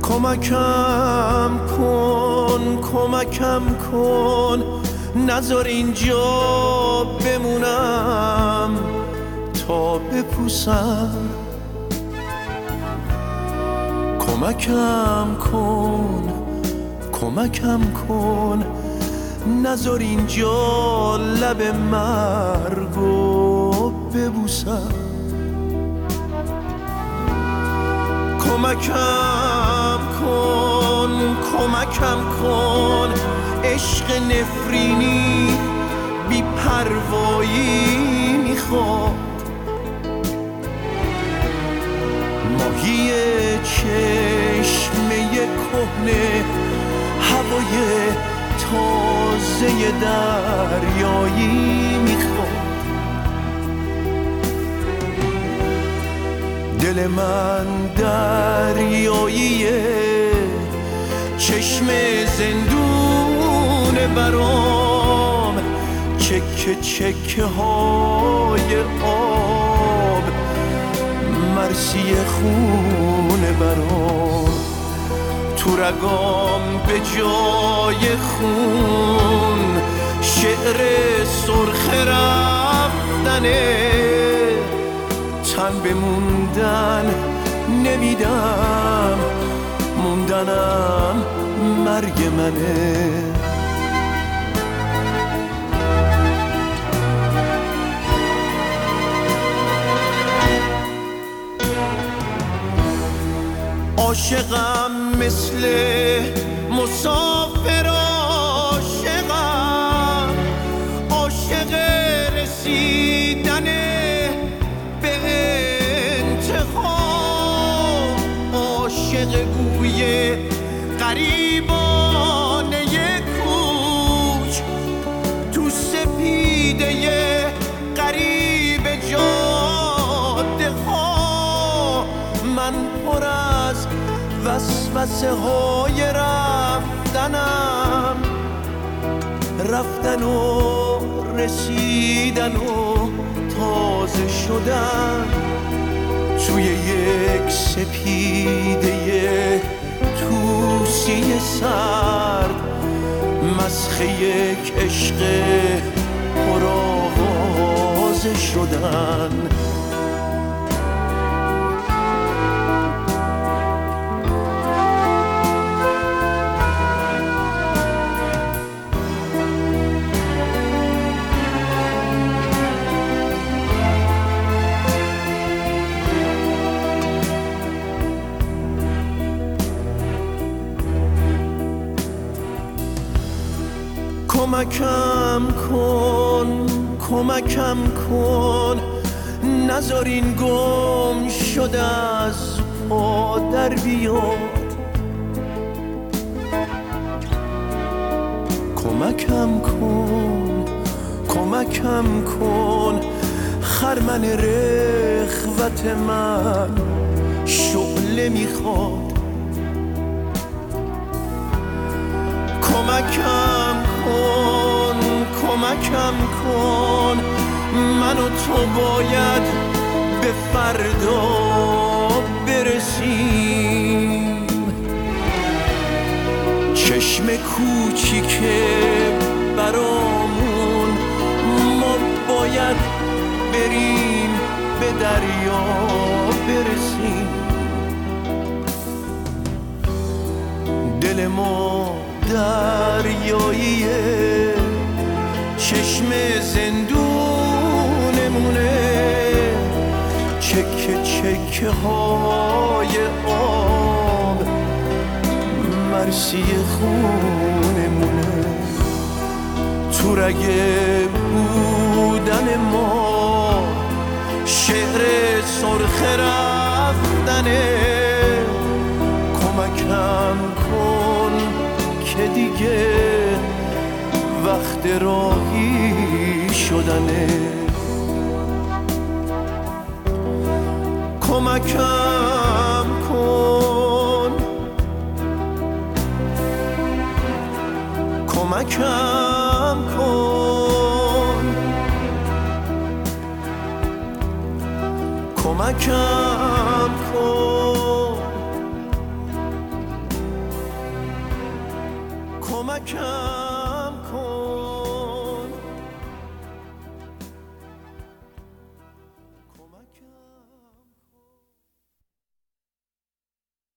کمکم کن نذار اینجا بمونم تا بپوسم. کمکم کن نذار اینجا لب مرگو ببوسم. کمکم کن عشق نفرینی بی پروایی میخواد. ماهی چشمه کهنه هوای تازه دریایی میخواد. دل من دریاییه، چشم زندون برام، چکه های آب، مرسی خون برام. تو رگام به جای خون شعر سرخ رفتنه، تن به موندن نمیدم، موندنم مرگ منه. عاشقم مثل مسافر، عاشق رسیدن به انتها، عاشق بوی غریبانه کوچ تو سپیده غریب جاده ها. من پر از وسوسه های رفتن و رسیدن و تازه شدن توی یک سپیده توسی سرد، مسخ یک عشق پرآوازه شدن. کمکم کن نذار این گم شده از پا در بیاد. کمکم کن خرمن رخوت من شعله میخواد. کمکم کن من و تو باید به فردا برسیم. چشم کوچیک برامون ما باید بریم به دریا برسیم. دل ما دریاییه، چشم زندونمونه، چکه های آب، مرسی خونمونه. تو رگ بودن ما شعر سرخ رفتنه. کمکم کن که دیگه وقت راهی شدنه. کمکم کن کمکم کن کمکم